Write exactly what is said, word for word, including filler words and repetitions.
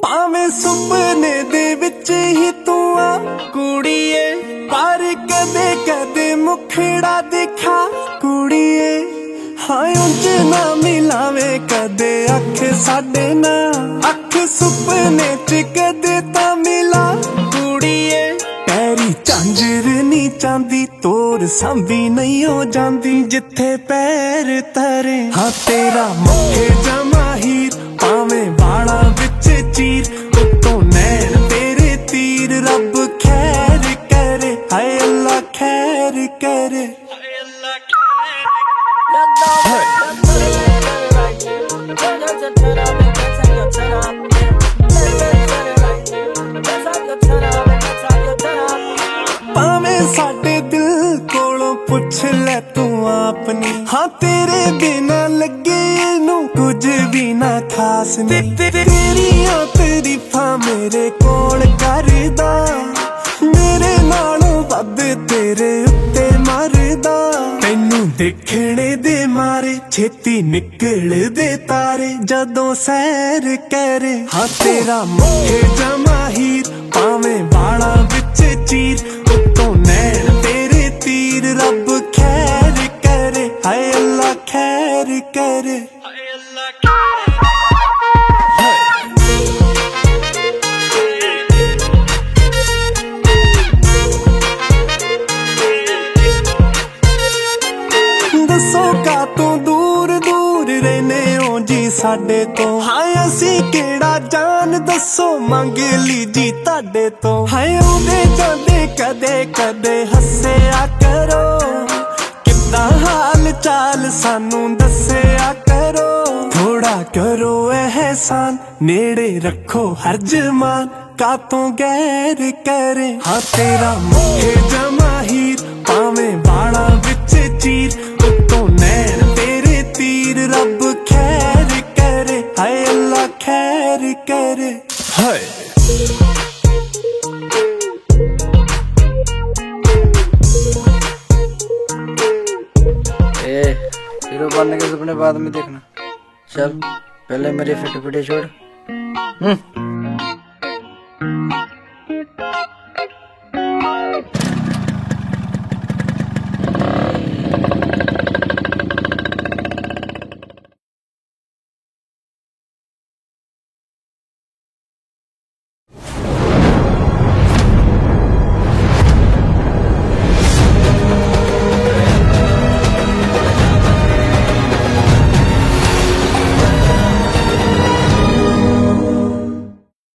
भावें सुपने दे विच ही तू आ कुड़िए, पर कदे कदे मुखड़ा दिखा कुड़िए। हाँ उंज ना मिलावे कदे अख साडे ना, अख सुपने च कदे ता मिला कुड़िए। पैरी झांजर नी चांदी तोर सांभी नहीं हो जांदी जिथे पैर तरे। हाँ तेरा मुखे जमा हीर पावे बाड़ा विच चीर, उत्तों नैन तेरे तीर रब खैर करे। हाय अल्लाह खैर करे। भावें साडे दिल कोलों पुछ ले तू अपनी, हाँ तेरे बिना लगे नू कुछ भी ना खास नहीं। तेरियां तारीफां मेरे कोल करदा, मेरे नालों वध तेरे उत्ते मरदा। तैनू देखने दे मारे छेती निकल दे तारे जदों सैर करे। हाँ तेरा मुखे जमा हीर पावें बाड़ा विच चीर, उत्तों नैन तेरे तीर रब खैर करे। हाय अल्लाह खैर करे। दसो का तू दूर दूर रहने हो जी साडे तो, हाय असी केड़ा जान दसो मंग ली जी ताडे तो। हाय उदे जांदे कदे कदे हस्सेया करो, किद्दां हाल चाल सानू दस्सेया करो। थोड़ा करो एहसान नेड़े रखो हर जमान, कातों गैर करे। हाँ तेरा मुखे जमा हीर पावें बाड़ा विच चीर, उत्तों नैन तेरे तीर रब खैर करे। हाय अल्लाह खैर करे। हाय ए हीरो बनने के सपने बाद में देखना, चल पहले मेरी फिट फिटे छोड़। हम्म